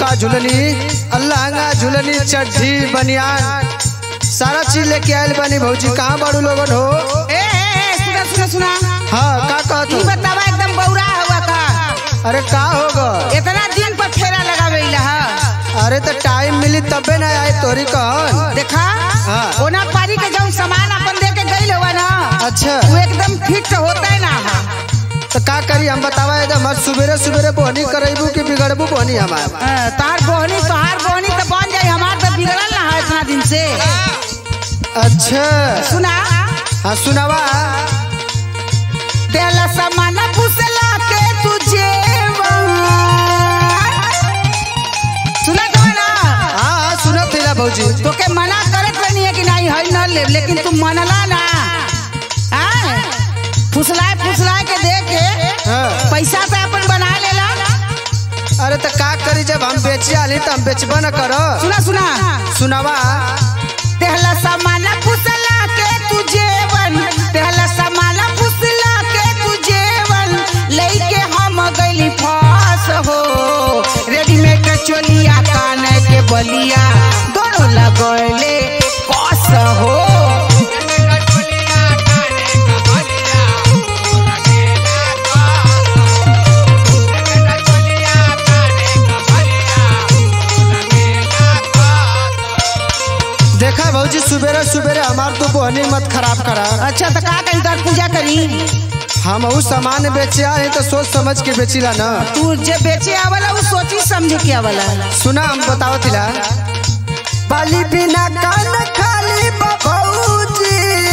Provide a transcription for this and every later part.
झुमका झुलनी लहंगा झुलनी चड्ढी बनियान सारा चीज लेके आयल बनी भौजी। कहाँ बाड़ू लोगन हो? सुना सुना सुना। हाँ का कहत हो? बतावा एकदम बौरा हुआ का? अरे का होगा इतना दिन पर फेरा लगावे है। अरे तो टाइम मिली तबे ना आए तोरी कहन। देखा ओना पारी के जो सामान अपन दे के गइल हुआ ना, अच्छा वो एकदम फिट होता है ना। तो का करी हम बतावा एकदम हर सुबेरे सुबेरे बोहनी करेबू कि बिगड़बू बोहनी हमार? तोहार बोहनी तो बन जाए, हमार तो बिगड़ल ना है इतना दिन से। अच्छा सुना। हाँ सुनावा। तेला सामान फुसला के तुझे सुना तो ना? हाँ सुना थे भौजी। तो के मना करत नहीं है कि नहीं है न ले, लेकिन तुम मनला ना। फुसलाए के दे के पैसा तो अपन बना लेला। अरे तो का करी जब हम बेचे आली तो हम बेचबा न करो। सुना सुना सुनावा। तेला सामान फुसला के तुझे तेला सामान फुसला के तुझे लेके हम गइली फास हो। रेडीमेड चोलिया कान के बलिया दोनों लगले पास हो। देखा भौजी सुबेरे सुबेरे हमार तो बोहनी मत खराब करा। अच्छा तो का करी? तर पूजा करी। हम उ सामान बेचे आए तो सोच समझ के बेचिला ना। तू जे बेचे आवला वो सोची समझ के आवला। सुना हम बताओ तिला। बाली बिना कान खाली भौजी।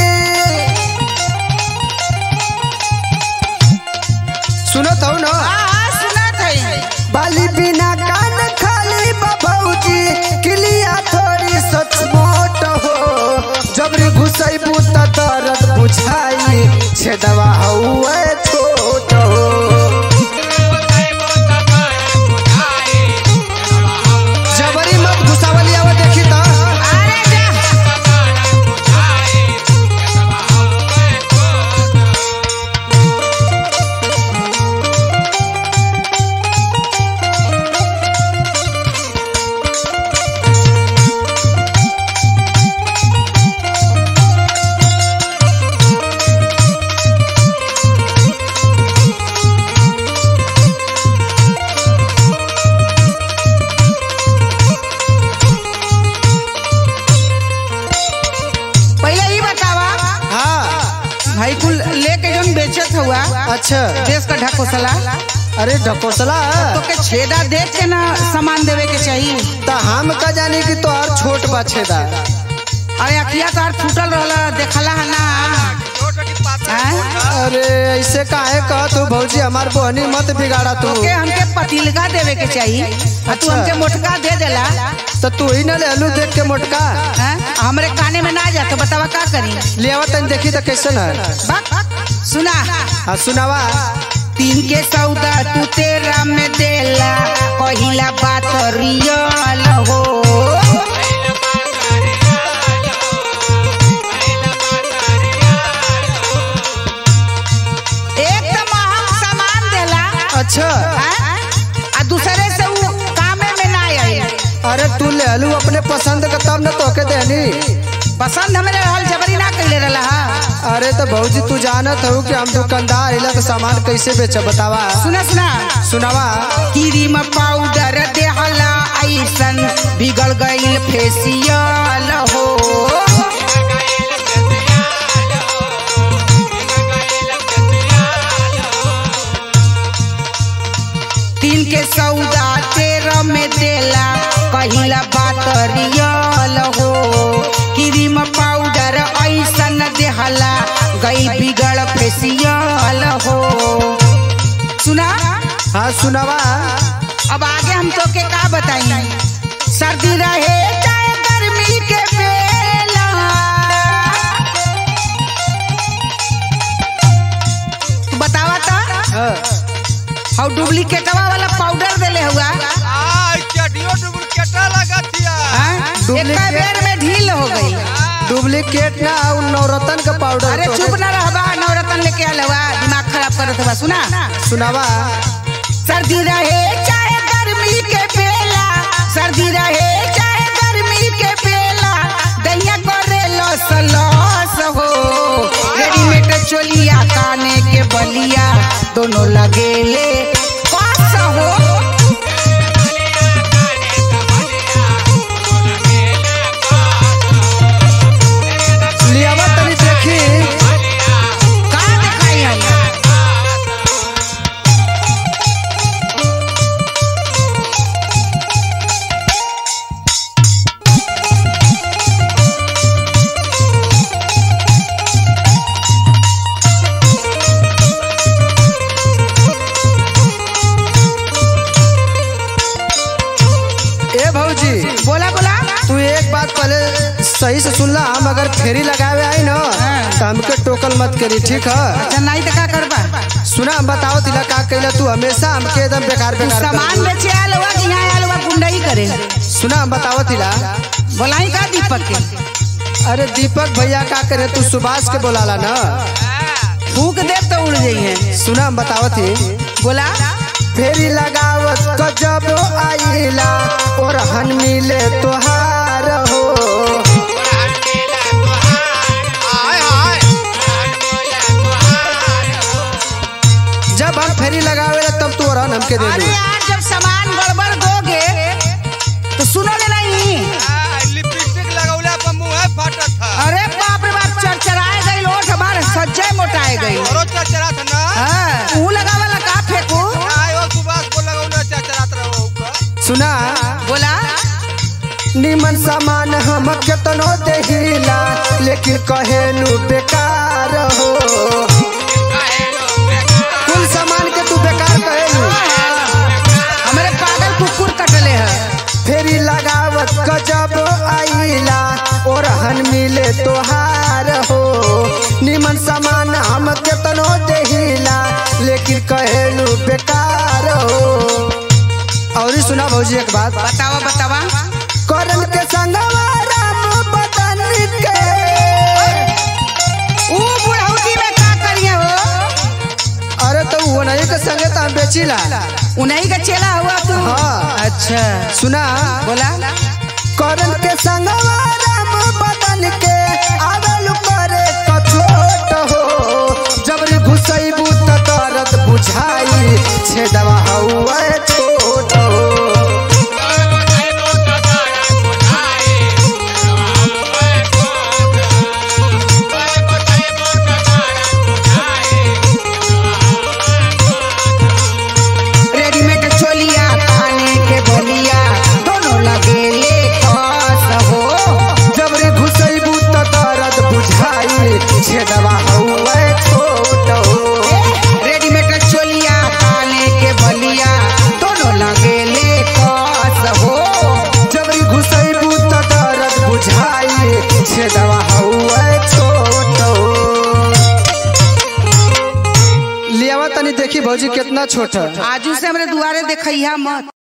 सुनत हो ना? सुनत है। बाली बिना कान खाली भौजी किलिया थोड़ी सच मोट हो। जबरी घुसैबू त दर्द बुझाई छेदवा हुए छोट हो। जबरी मत घुसावली आवा देखी त। अरे जा भाई कुल लेके जोन बेचत हुआ। अच्छा देश का ढकोसला। अरे ढकोसला तो के छेदा देख के ना सामान देवे के चाहिए। तो हम का जानी कि तो और छोट बा छेदा। अरे अखिया तो फूटल रहला देखला है ना। अरे ऐसे काहे कह तू भौजी हमार बोहनी मत बिगाड़ा तू। के हमके पतिलका देवे के चाहिए। तू हमके मोटका दे देला तो तू ही ना ले आलू देख के मोटका। हमरे काने में ना जा तो बतावा का करी? ले आवत तन देखी तो कैसन है। सुना। हाँ सुनावा। तीन के सौदा तू तेरा में देला पहिला बात रियल हो। एक तो महंग सामान देला। अच्छा आ दूसरे से वो कामे में ना आई। अरे तू ले आलू अपने पसंद का तब न तोके देनी। पसंद हमरे रहल जबरी ना कइले रहला। अरे तो भौजी तू जानत हो कि हम दुकानदार इला तो सामान कैसे बेच बतावा। सुना सुना सुनावा। क्रीम पाउडर देहला ऐसन बिगड़ गइल फेसियल हो। तीन के सौदा 13 में देला पहिला बात रियल हो। क्रीम पाउडर ऐसन देहला गई बिगड़ फेसियल हो। सुना। हाँ सुनावा। अब आगे हम तो के का बताई? सर्दी रहे चाहे गर्मी के बेला बतावा था। और डुप्लीकेटवा वाला पाउडर देले हुआ। एक बेर में ढील हो गई। डुप्लीकेट ना नवरत्न का पाउडर। अरे चुप ना रहबा, नवरत्न लेके आल हुआ दिमाग खराब करत हुआ। सुना सुनावा। सर्दी रहे चाहे गर्मी के बेला दोनों लगेले कस हो। लियावा तनी देखी का दिखाई हम ए भौजी बोला बोला। तू एक बात पहले सही से सुन ला, हम अगर फेरी लगावे आई न तो हमके टोकल मत करी, ठीक है? अच्छा नहीं तो का करबा? सुना हम बताओ तिला का कैला, तू हमेशा हमके एकदम बेकार बेकार सामान बेचे आल हुआ कि यहाँ आल हुआ गुंडाई करे? सुना हम बताओ तिला। बोलाई का दीपक के? अरे दीपक भैया का करे, तू सुभाष के बोलाला ना, फूक दे तो उड़ जाइए। सुना हम बताओ थी। बोला फेरी लगावत गजब आइला और हन मिले तोहार हो। जब हम फेरी लगावे तब तू और हमके दे अरे दे। यार जब सामान गड़बड़ दोगे तो सुनोगे नहीं। लिपस्टिक लगौला पर मुंह फाटत था। अरे बाप रे बाप, चरचराए गई लोट हमारे सज्जे मोटाए गई। औरो चरचरा था ना। हाँ तू लगावाला का फेंकू? आयो सुभाष को लगौला चरचरात रहो का। सुना बोला निमन सामान हम केतनो देहिला लेकिन कहेलू बेकार हो। कुल सामान के तू बेकार कहेलू। हमारे पागल कुकुर कटले है। फेरी लगावत गजब आइला और हन मिले तोहार हो। निमन सामान हम केतनो देहिला लेकिन कहेलू बेकार हो। और सुना भौजी एक बात, बतावा बतावा। करन के संगवा राम बदन के ऊ बुढ़ौती में का करिए हो? अरे तो वो नहीं के संगे तो हम बेचीला। उन्हीं का चेला हुआ तू? हाँ। अच्छा सुना बोला करन के संगवा राम बदन के आवेलू करे कछोट हो। जबरी घुसैबू त दर्द बुझाई छेदवा हउआ छोट हो। रेडीमेड चोलिया खाने के बोलिया दोनों लगेले कस हो। जबरी घुसैबू त दर्द बुझाई छेदवा हउआ छोट हो। रेडीमेड चोलिया खाने के बोलिया दोनों लगेले कस हो। जबरी घुसैबू त दर्द बुझाई छेदवा हउआ छोट हो। लियावा तनी देखी भौजी कितना छोट है। आजू से हमरे दुआरे देखैया मत।